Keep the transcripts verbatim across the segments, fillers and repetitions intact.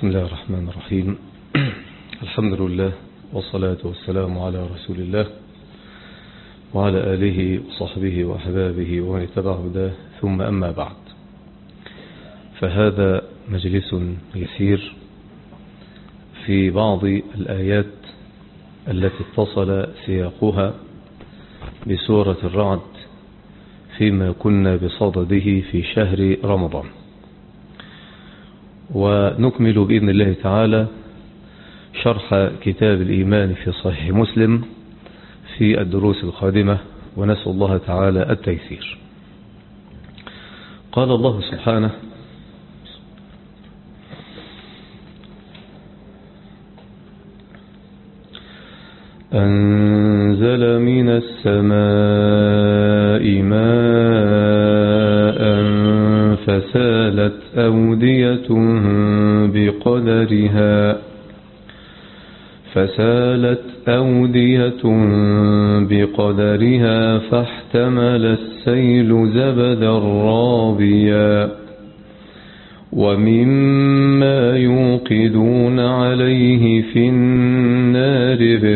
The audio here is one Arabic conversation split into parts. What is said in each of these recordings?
بسم الله الرحمن الرحيم. الحمد لله والصلاة والسلام على رسول الله وعلى آله وصحبه وأحبابه ومن اتبع هداه، ثم أما بعد، فهذا مجلس يسير في بعض الآيات التي اتصل سياقها بسورة الرعد فيما كنا بصدده في شهر رمضان، ونكمل بإذن الله تعالى شرح كتاب الإيمان في صحيح مسلم في الدروس القادمة، ونسأل الله تعالى التيسير. قال الله سبحانه: أنزل من السماء ماء فسالت أودية بقدرها فسالت أودية بقدرها فاحتمل السيل زبدا رابيا ومما يوقدون عليه في النار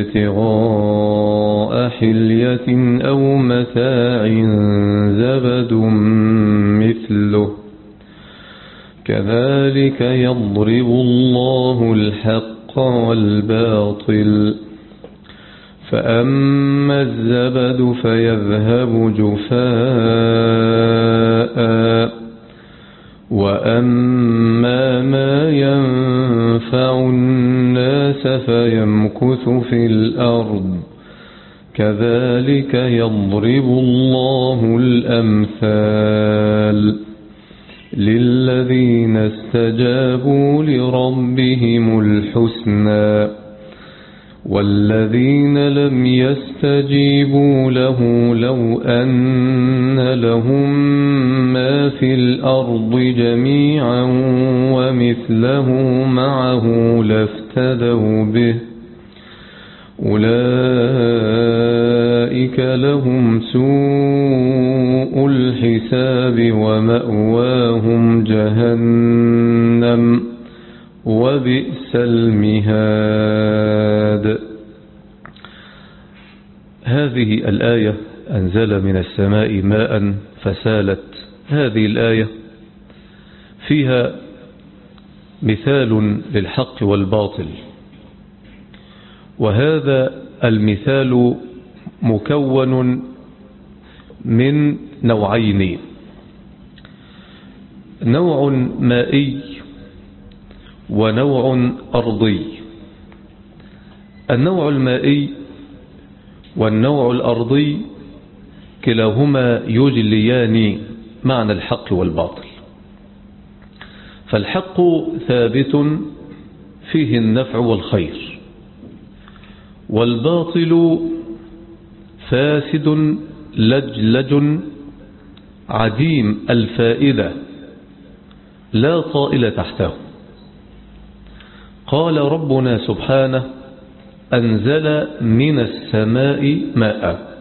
ابتغاء حلية أو متاع زبد مثله كذلك يضرب الله الحق والباطل فأما الزبد فيذهب جفاء وأما ما ينفع الناس فيمكث في الأرض كذلك يضرب الله الأمثال للذين استجابوا لربهم الحسنى والذين لم يستجيبوا له لو أن لهم ما في الأرض جميعا ومثله معه لافتدوا به أولئك لهم سوء الحساب ومأواهم جهنم وبئس المهاد. هذه الآية أنزل من السماء ماء فسالت، هذه الآية فيها مثال للحق والباطل، وهذا المثال مكون من نوعين: نوع مائي ونوع أرضي. النوع المائي والنوع الأرضي كلاهما يجليان معنى الحق والباطل، فالحق ثابت فيه النفع والخير، والباطل فاسد لجلج عديم الفائدة لا طائل تحته. قال ربنا سبحانه: أنزل من السماء ماء.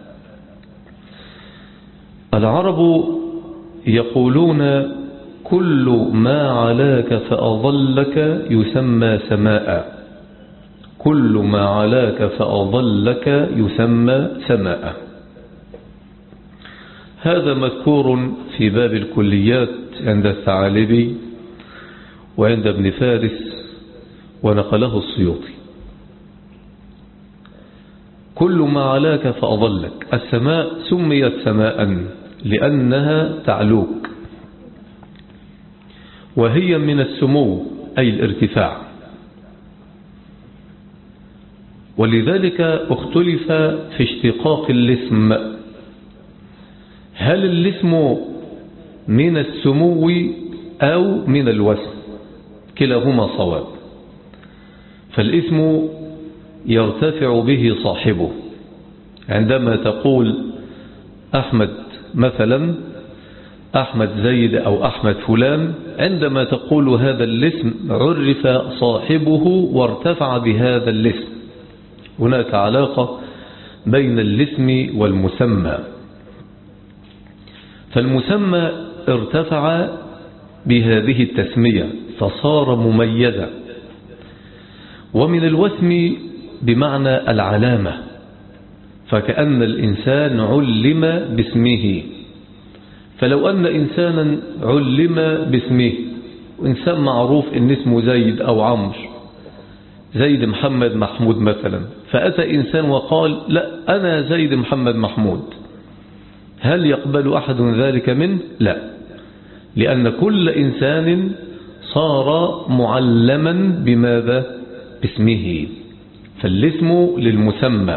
العرب يقولون: كل ما علاك فأظلك يسمى سماء، كل ما علاك فأظلك يسمى سماء. هذا مذكور في باب الكليات عند الثعالبي وعند ابن فارس، ونقله السيوطي. كل ما علاك فأظلك، السماء سميت سماء لأنها تعلوك، وهي من السمو أي الارتفاع، ولذلك اختلف في اشتقاق الاسم، هل الاسم من السمو أو من الوسم؟ كلاهما صواب، فالاسم يرتفع به صاحبه. عندما تقول أحمد مثلا، أحمد زيد أو أحمد فلان، عندما تقول هذا الاسم عرف صاحبه وارتفع بهذا الاسم. هناك علاقة بين الاسم والمسمى، فالمسمى ارتفع بهذه التسمية فصار مميزا، ومن الوسم بمعنى العلامة، فكأن الإنسان علم باسمه. فلو أن إنسانا علم باسمه، وإنسان معروف إن اسمه زيد أو عمرو، زيد محمد محمود مثلا، فأتى إنسان وقال لا أنا زيد محمد محمود، هل يقبل أحد ذلك منه؟ لا، لأن كل إنسان صار معلما بماذا؟ باسمه، فالاسم للمسمى.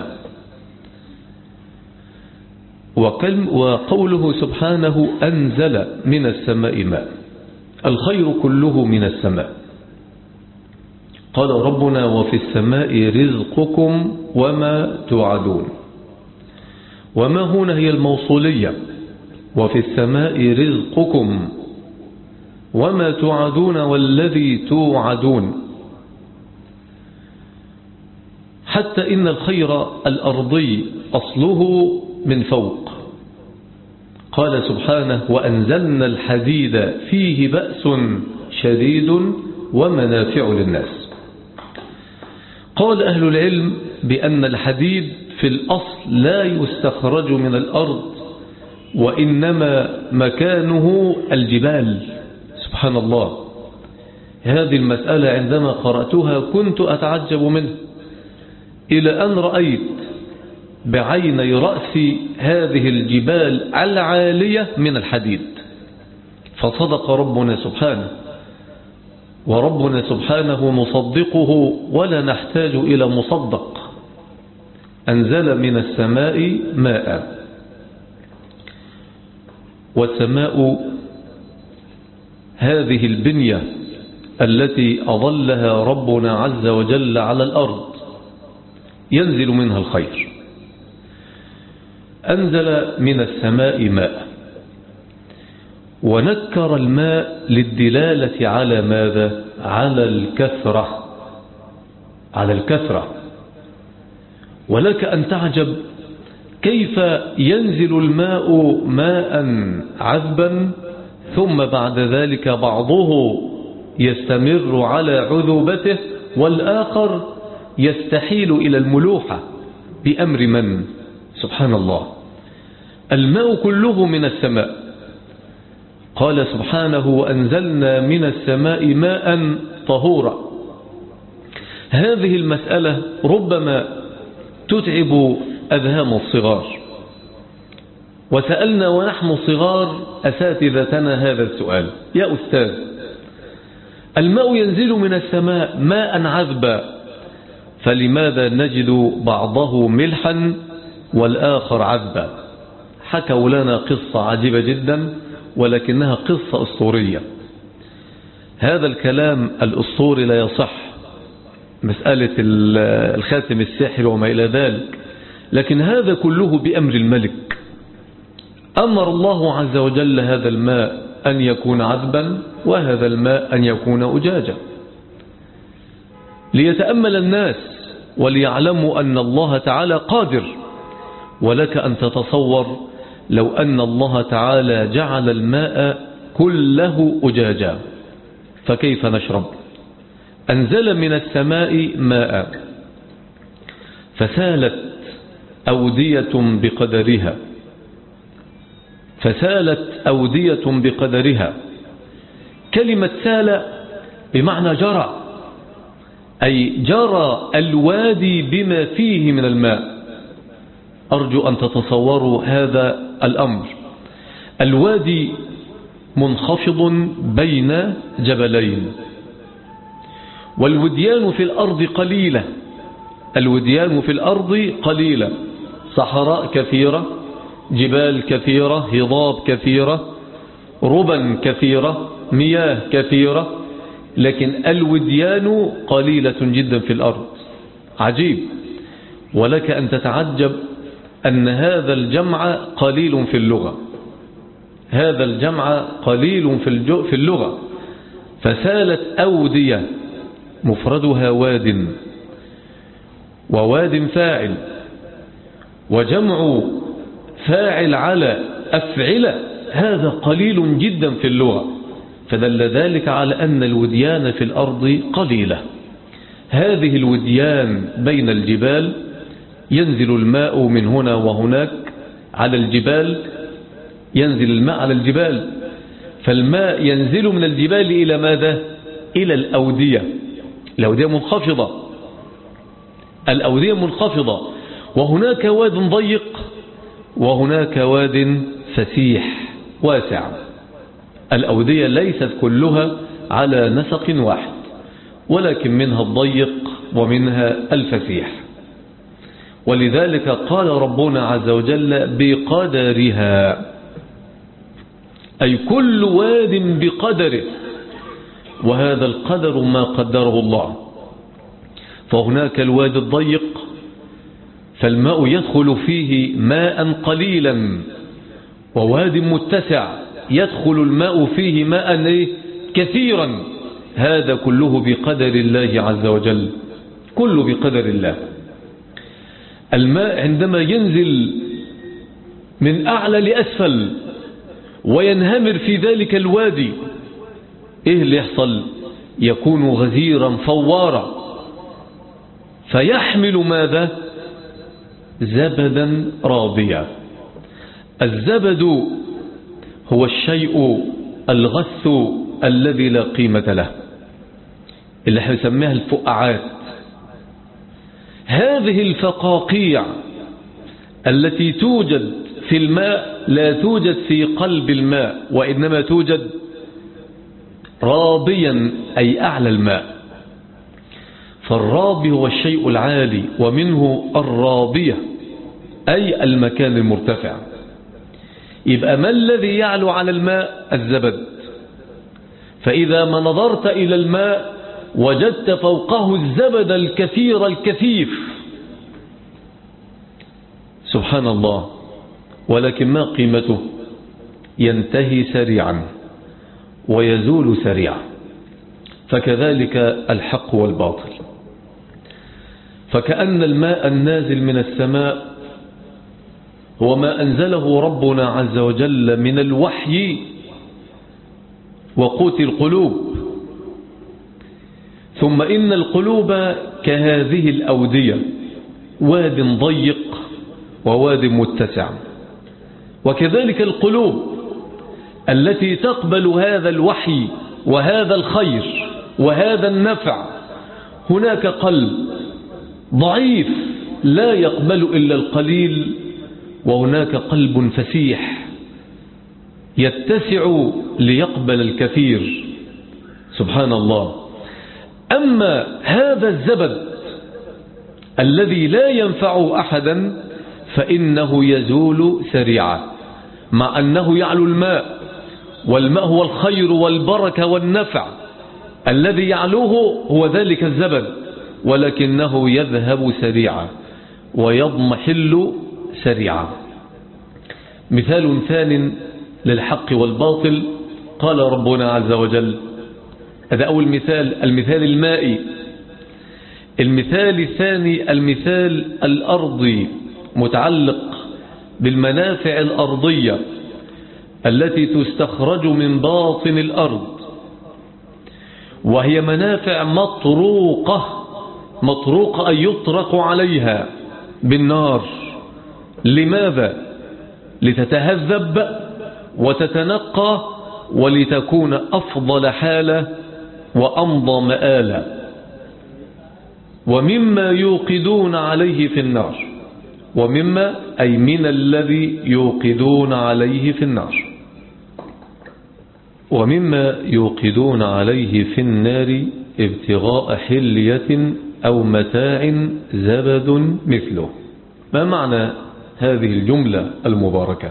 وقوله سبحانه أنزل من السماء ماء، الخير كله من السماء. قال ربنا وفي السماء رزقكم وما توعدون، وما هنا هي الموصولية، وفي السماء رزقكم وما توعدون والذي توعدون، حتى إن الخير الأرضي أصله من فوق. قال سبحانه وأنزلنا الحديد فيه بأس شديد ومنافع للناس. قال أهل العلم بأن الحديد في الأصل لا يستخرج من الأرض، وإنما مكانه الجبال. سبحان الله، هذه المسألة عندما قرأتها كنت أتعجب منه، إلى أن رأيت بعيني رأسي هذه الجبال العالية من الحديد. فصدق ربنا سبحانه، وربنا سبحانه نصدقه ولا نحتاج إلى مصدق. أنزل من السماء ماء، والسماء هذه البنية التي أظلها ربنا عز وجل على الأرض ينزل منها الخير. أنزل من السماء ماء، ونكر الماء للدلالة على ماذا؟ على الكثرة، على الكثرة. ولك أن تعجب كيف ينزل الماء ماء عذبا ثم بعد ذلك بعضه يستمر على عذوبته والآخر يستحيل إلى الملوحة بأمر من؟ سبحان الله. الماء كله من السماء. قال سبحانه وأنزلنا من السماء ماء طهورا. هذه المسألة ربما تتعب أذهان الصغار، وسألنا ونحن صغار أساتذتنا هذا السؤال: يا أستاذ، الماء ينزل من السماء ماء عذبا، فلماذا نجد بعضه ملحا والآخر عذبا؟ حكوا لنا قصة عجيبة جدا، ولكنها قصة أسطورية. هذا الكلام الأسطوري لا يصح، مسألة الخاتم السحر وما إلى ذلك، لكن هذا كله بأمر الملك. أمر الله عز وجل هذا الماء أن يكون عذبا، وهذا الماء أن يكون أجاجا، ليتأمل الناس وليعلموا أن الله تعالى قادر. ولك أن تتصور لو أن الله تعالى جعل الماء كله أجاجا، فكيف نشرب؟ أنزل من السماء ماء فسالت أودية بقدرها، فسالت أودية بقدرها. كلمة سال بمعنى جرى، أي جرى الوادي بما فيه من الماء. أرجو أن تتصوروا هذا الأمر. الوادي منخفض بين جبلين، والوديان في الأرض قليلة، الوديان في الأرض قليلة، صحراء كثيرة، جبال كثيرة، هضاب كثيرة، ربا كثيرة، مياه كثيرة، لكن الوديان قليلة جدا في الأرض. عجيب. ولك أن تتعجب أن هذا الجمع قليل في اللغة، هذا الجمع قليل في اللغة. فسالت أودية مفردها واد، وواد فاعل، وجمع فاعل على أفعلة، هذا قليل جدا في اللغة. فدل ذلك على أن الوديان في الأرض قليلة. هذه الوديان بين الجبال، ينزل الماء من هنا وهناك على الجبال، ينزل الماء على الجبال، فالماء ينزل من الجبال إلى ماذا؟ إلى الأودية. الأودية منخفضة، الأودية منخفضة، وهناك واد ضيق وهناك واد فسيح واسع. الأودية ليست كلها على نسق واحد، ولكن منها الضيق ومنها الفسيح. ولذلك قال ربنا عز وجل بقدرها، أي كل واد بقدره، وهذا القدر ما قدره الله. فهناك الواد الضيق فالماء يدخل فيه ماء قليلا، وواد متسع يدخل الماء فيه ماء كثيرا، هذا كله بقدر الله عز وجل، كله بقدر الله. الماء عندما ينزل من أعلى لأسفل وينهمر في ذلك الوادي، إيه اللي يحصل؟ يكون غزيرا فوارا، فيحمل ماذا؟ زبدا رابيا. الزبد هو الشيء الغث الذي لا قيمة له، اللي حيسميها الفقاعات. هذه الفقاقيع التي توجد في الماء لا توجد في قلب الماء، وإنما توجد رابيا أي أعلى الماء. فالرابي هو الشيء العالي، ومنه الرابية أي المكان المرتفع. يبقى ما الذي يعلو على الماء؟ الزبد. فإذا ما نظرت إلى الماء وجدت فوقه الزبد الكثير الكثيف، سبحان الله. ولكن ما قيمته؟ ينتهي سريعا ويزول سريعا. فكذلك الحق والباطل. فكأن الماء النازل من السماء هو ما أنزله ربنا عز وجل من الوحي وقوت القلوب. ثم إن القلوب كهذه الأودية، واد ضيق وواد متسع. وكذلك القلوب التي تقبل هذا الوحي وهذا الخير وهذا النفع، هناك قلب ضعيف لا يقبل إلا القليل، وهناك قلب فسيح يتسع ليقبل الكثير، سبحان الله. أما هذا الزبد الذي لا ينفع أحدا فإنه يزول سريعا، مع أنه يعلو الماء، والماء هو الخير والبركة والنفع، الذي يعلوه هو ذلك الزبد، ولكنه يذهب سريعا ويضمحل سريعا. مثال ثان للحق والباطل، قال ربنا عز وجل، هذا أول مثال، المثال المائي. المثال الثاني المثال الأرضي، متعلق بالمنافع الأرضية التي تستخرج من باطن الأرض، وهي منافع مطروقة، مطروقة أن يطرق عليها بالنار. لماذا؟ لتتهذب وتتنقى ولتكون أفضل حالة وأمضى مآلة. ومما يوقدون عليه في النار، ومما أي من الذي يوقدون عليه في النار، ومما يوقدون عليه في النار ابتغاء حلية أو متاع زبد مثله. ما معنى هذه الجملة المباركة؟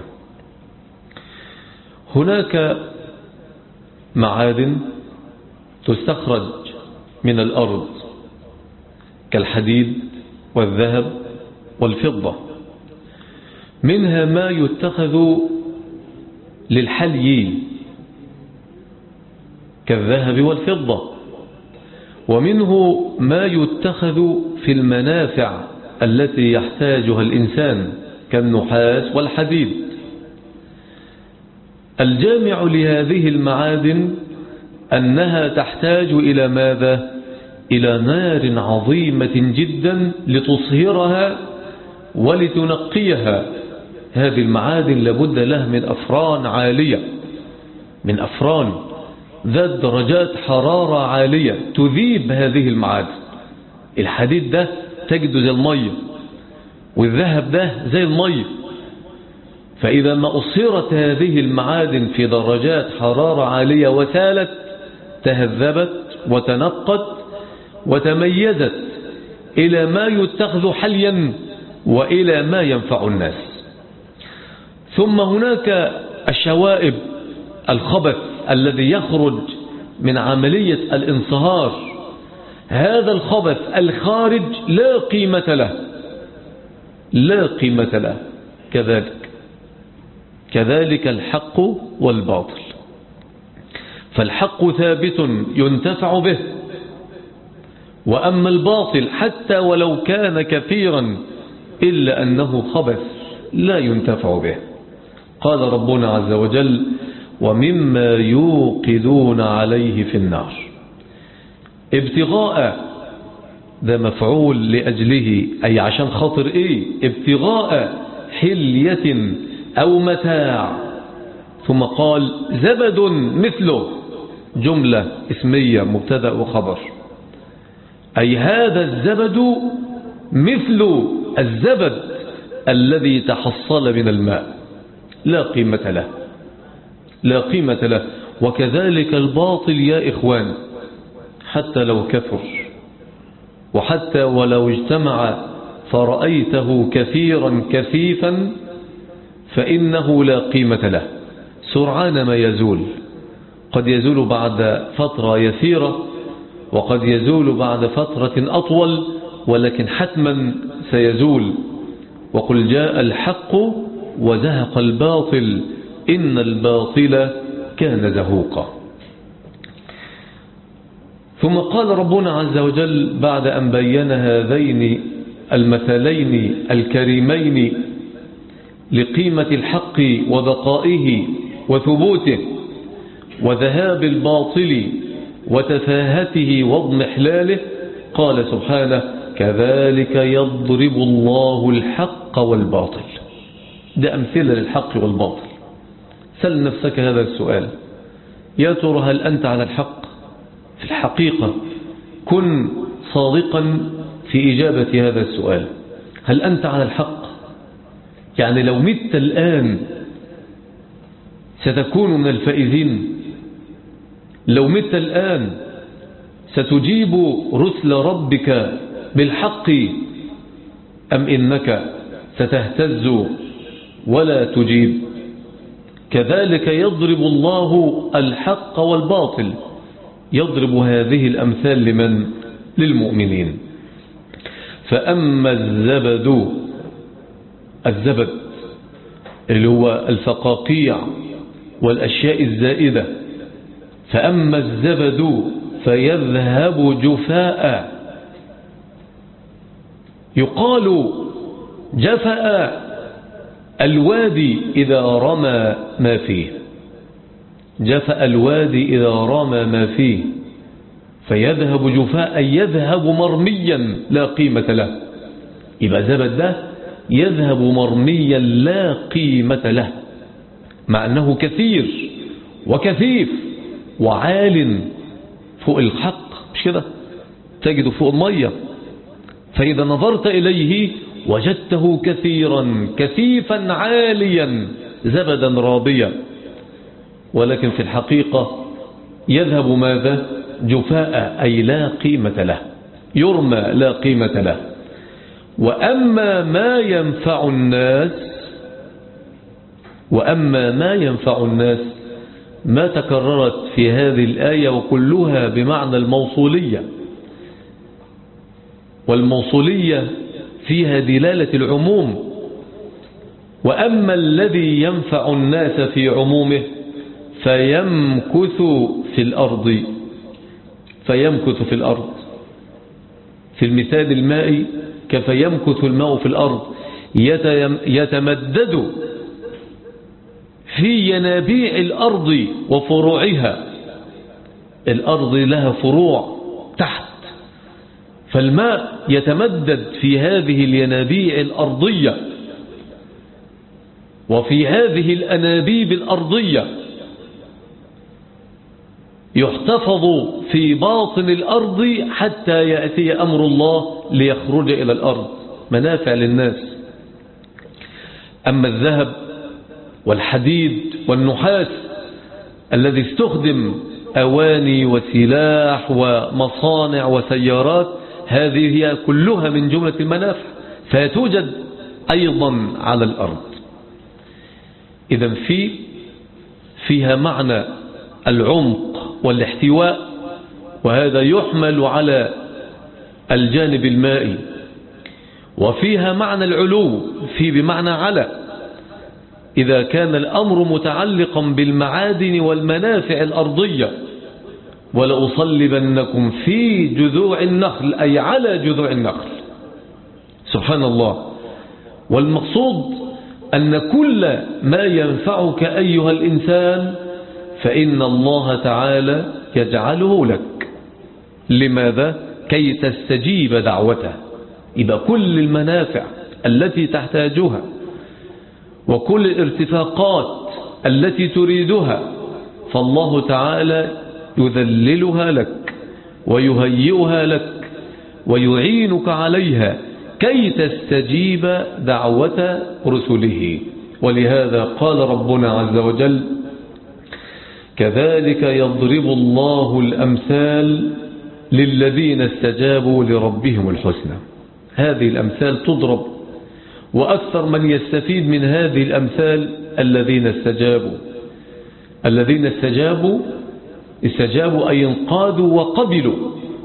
هناك معادن تستخرج من الأرض كالحديد والذهب والفضة، منها ما يتخذ للحلي كالذهب والفضة، ومنه ما يتخذ في المنافع التي يحتاجها الإنسان كالنحاس والحديد. الجامع لهذه المعادن أنها تحتاج إلى ماذا؟ إلى نار عظيمة جدا لتصهرها ولتنقيها. هذه المعادن لابد لها من أفران عالية، من أفران ذات درجات حرارة عالية تذيب هذه المعادن. الحديد ده تجده زي المية، والذهب ده زي المية. فإذا ما أصهرت هذه المعادن في درجات حرارة عالية وسالت، تهذبت وتنقت وتميزت إلى ما يتخذ حليا وإلى ما ينفع الناس. ثم هناك الشوائب، الخبث الذي يخرج من عملية الانصهار. هذا الخبث الخارج لا قيمة له، لا قيمة له. كذلك كذلك الحق والباطل. فالحق ثابت ينتفع به، وأما الباطل حتى ولو كان كثيرا إلا أنه خبث لا ينتفع به. قال ربنا عز وجل: ومما يوقدون عليه في النار. ابتغاء، ده مفعول لأجله، أي عشان خاطر إيه؟ ابتغاء حلية أو متاع. ثم قال: زبد مثله، جملة اسمية مبتدأ وخبر، أي هذا الزبد مثل الزبد الذي تحصل من الماء، لا قيمة له، لا قيمة له. وكذلك الباطل يا إخوان، حتى لو كثر، وحتى ولو اجتمع فرأيته كثيرا كثيفا، فإنه لا قيمة له، سرعان ما يزول. قد يزول بعد فترة يسيرة، وقد يزول بعد فترة أطول، ولكن حتما سيزول. وقل جاء الحق وزهق الباطل إن الباطل كان زهوقا. ثم قال ربنا عز وجل بعد أن بين هذين المثلين الكريمين لقيمة الحق وبقائه وثبوته، وذهاب الباطل وتفاهته واضمحلاله، قال سبحانه: كذلك يضرب الله الحق والباطل. ده أمثلة للحق والباطل. سل نفسك هذا السؤال: يا ترى هل أنت على الحق؟ في الحقيقة كن صادقا في إجابة هذا السؤال. هل أنت على الحق؟ يعني لو مت الآن ستكون من الفائزين؟ لو مت الآن ستجيب رسل ربك بالحق، أم إنك ستهتز ولا تجيب؟ كذلك يضرب الله الحق والباطل. يضرب هذه الأمثال لمن؟ للمؤمنين. فأما الزبد، الزبد اللي هو الفقاقيع والأشياء الزائدة، فأما الزبد فيذهب جفاء. يقال جفأ الوادي إذا رمى ما فيه، جفأ الوادي إذا رمى ما فيه، فيذهب جفاء، يذهب مرميا لا قيمة له. يبقى زبد ده يذهب مرميا لا قيمة له، مع أنه كثير وكثيف وعال فوق الحق، مش كده؟ تجده فوق المية، فإذا نظرت إليه وجدته كثيرا كثيفا عاليا زبدا رابيا، ولكن في الحقيقة يذهب ماذا؟ جفاء، أي لا قيمة له، يرمى لا قيمة له. وأما ما ينفع الناس، وأما ما ينفع الناس ما تكررت في هذه الآية، وكلها بمعنى الموصولية، والموصولية فيها دلالة العموم. وأما الذي ينفع الناس في عمومه فيمكث في الأرض، فيمكث في الأرض. في المثال المائي كفيمكث الماء في الأرض، يتمدد في ينابيع الأرض وفروعها. الأرض لها فروع تحت فالماء يتمدد في هذه الينابيع الأرضية وفي هذه الأنابيب الأرضية، يحتفظ في باطن الأرض حتى يأتي أمر الله ليخرج إلى الأرض، منافع للناس. أما الذهب والحديد والنحاس الذي استخدم أواني وسلاح ومصانع وسيارات، هذه هي كلها من جملة المنافع، فتوجد أيضا على الأرض. إذن في فيها معنى العمق والاحتواء، وهذا يحمل على الجانب المائي. وفيها معنى العلو، في بمعنى على، إذا كان الأمر متعلقا بالمعادن والمنافع الأرضية. ولأصلبنكم في جذوع النخل، أي على جذوع النخل. سبحان الله. والمقصود أن كل ما ينفعك أيها الإنسان فإن الله تعالى يجعله لك. لماذا؟ كي تستجيب دعوته. إذا كل المنافع التي تحتاجها وكل الارتفاقات التي تريدها فالله تعالى يذللها لك ويهيئها لك ويعينك عليها كي تستجيب دعوة رسله. ولهذا قال ربنا عز وجل: كذلك يضرب الله الأمثال للذين استجابوا لربهم الحسنى. هذه الأمثال تضرب، وأكثر من يستفيد من هذه الأمثال الذين استجابوا. الذين استجابوا استجابوا أي انقادوا وقبلوا.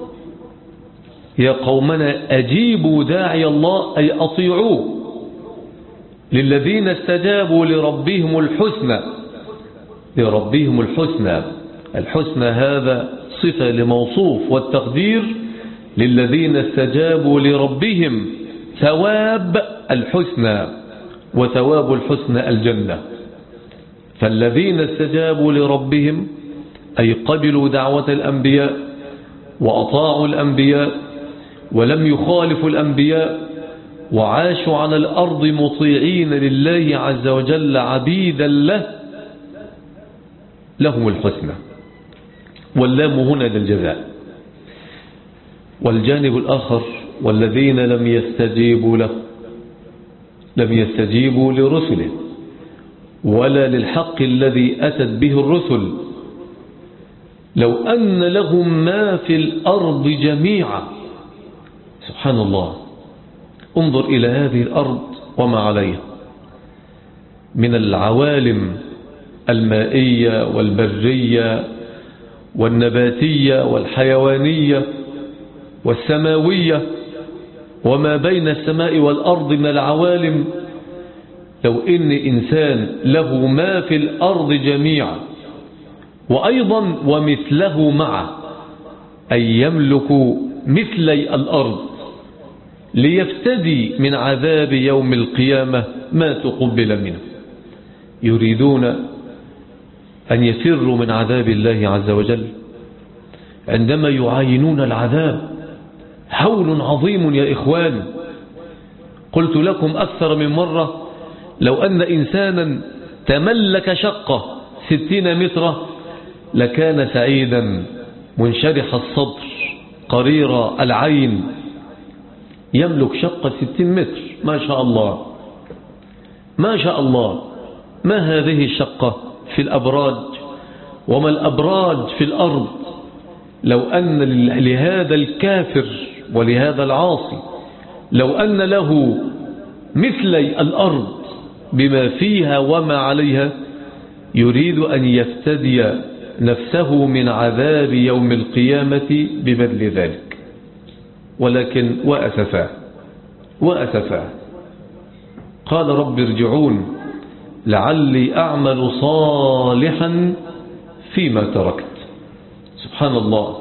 يا قومنا أجيبوا داعي الله، أي أطيعوه. للذين استجابوا لربهم الحسنى، لربهم الحسنى. الحسنى هذا صفة لموصوف، والتقدير للذين استجابوا لربهم ثواب الحسنى، وثواب الحسنى الجنة. فالذين استجابوا لربهم أي قبلوا دعوة الأنبياء وأطاعوا الأنبياء ولم يخالفوا الأنبياء وعاشوا على الأرض مطيعين لله عز وجل عبيدا له، لهم الحسنى. واللام هنا للجزاء. والجانب الآخر: والذين لم يستجيبوا له، لم يستجيبوا لرسله ولا للحق الذي أتت به الرسل. لو أن لهم ما في الأرض جميعا. سبحان الله. انظر إلى هذه الأرض وما عليها من العوالم المائية والبرية والنباتية والحيوانية والسماوية وما بين السماء والأرض من العوالم. لو إن إنسان له ما في الأرض جميعا وأيضا ومثله معه، أي يملك مثلي الأرض ليفتدي من عذاب يوم القيامة ما تقبل منه، يريدون أن يفروا من عذاب الله عز وجل عندما يعاينون العذاب. هول عظيم يا إخواني. قلت لكم أكثر من مرة: لو أن إنسانا تملك شقة ستين مترا لكان سعيدا منشرح الصدر قرير العين. يملك شقة ستين متر، ما شاء الله ما شاء الله. ما هذه الشقة في الأبراج، وما الأبراج في الأرض. لو أن لهذا الكافر ولهذا العاصي لو أن له مثلي الأرض بما فيها وما عليها، يريد أن يفتدي نفسه من عذاب يوم القيامة ببذل ذلك. ولكن وأسفا وأسفا قال: رب ارجعون لعلي أعمل صالحا فيما تركت. سبحان الله.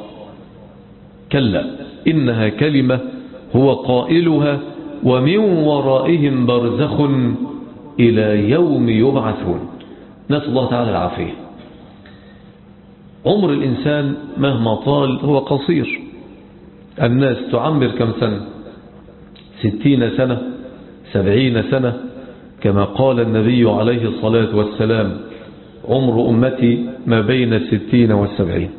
كلا إنها كلمة هو قائلها ومن ورائهم برزخ إلى يوم يبعثون. نسأل الله تعالى العافية. عمر الإنسان مهما طال هو قصير، الناس تعمر كم سنة؟ ستين سنة، سبعين سنة، كما قال النبي عليه الصلاة والسلام: عمر أمتي ما بين الستين والسبعين.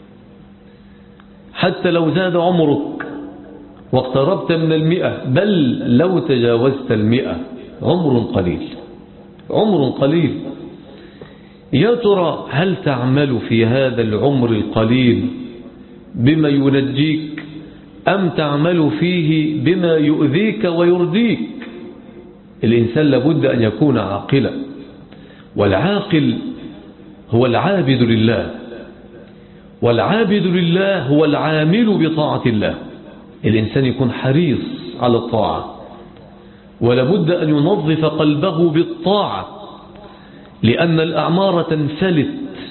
حتى لو زاد عمرك واقتربت من المئة، بل لو تجاوزت المئة، عمر قليل، عمر قليل. يا ترى هل تعمل في هذا العمر القليل بما ينجيك، أم تعمل فيه بما يؤذيك ويرديك؟ الإنسان لابد أن يكون عاقلا، والعاقل هو العابد لله، والعابد لله هو العامل بطاعة الله. الإنسان يكون حريص على الطاعة، ولابد أن ينظف قلبه بالطاعة، لأن الأعمار تنفلت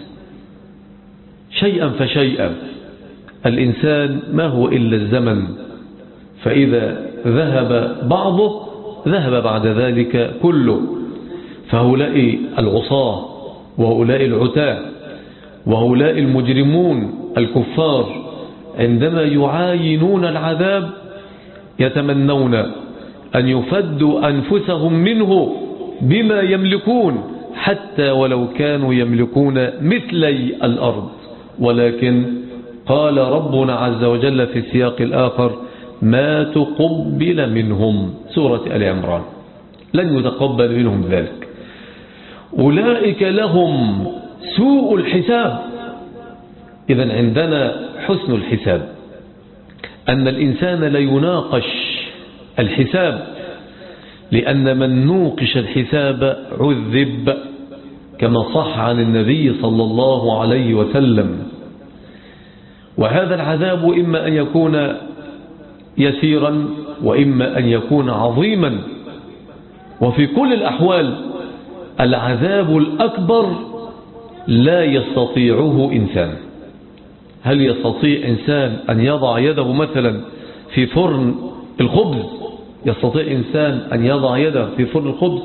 شيئا فشيئا. الإنسان ما هو إلا الزمن، فإذا ذهب بعضه ذهب بعد ذلك كله. فهؤلاء العصاة وهؤلاء العتاة وهؤلاء المجرمون الكفار عندما يعاينون العذاب يتمنون أن يفدوا أنفسهم منه بما يملكون، حتى ولو كانوا يملكون مثلي الأرض. ولكن قال ربنا عز وجل في السياق الآخر: ما تقبل منهم، سورة آل عمران، لن يتقبل منهم ذلك. أولئك لهم سوء الحساب. إذن عندنا حسن الحساب، أن الإنسان لا يناقش الحساب، لأن من نوقش الحساب عذب، كما صح عن النبي صلى الله عليه وسلم. وهذا العذاب إما أن يكون يسيرا وإما أن يكون عظيما. وفي كل الأحوال العذاب الأكبر لا يستطيعه إنسان. هل يستطيع إنسان أن يضع يده مثلا في فرن الخبز؟ يستطيع إنسان أن يضع يده في فرن الخبز؟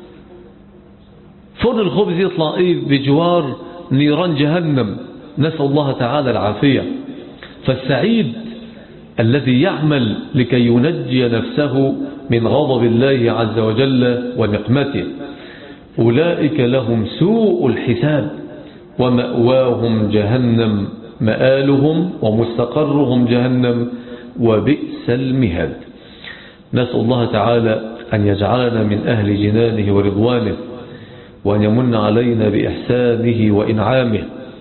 فرن الخبز يطلع إيه؟ بجوار نيران جهنم، نسأل الله تعالى العافية. فالسعيد الذي يعمل لكي ينجي نفسه من غضب الله عز وجل ونقمته. أولئك لهم سوء الحساب ومأواهم جهنم، مآلهم ومستقرهم جهنم، وبئس المهاد. نسأل الله تعالى أن يجعلنا من أهل جنانه ورضوانه، وأن يمن علينا بإحسانه وإنعامه،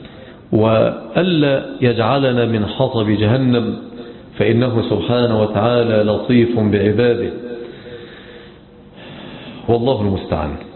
وألا يجعلنا من حطب جهنم، فإنه سبحانه وتعالى لطيف بعباده، والله المستعان.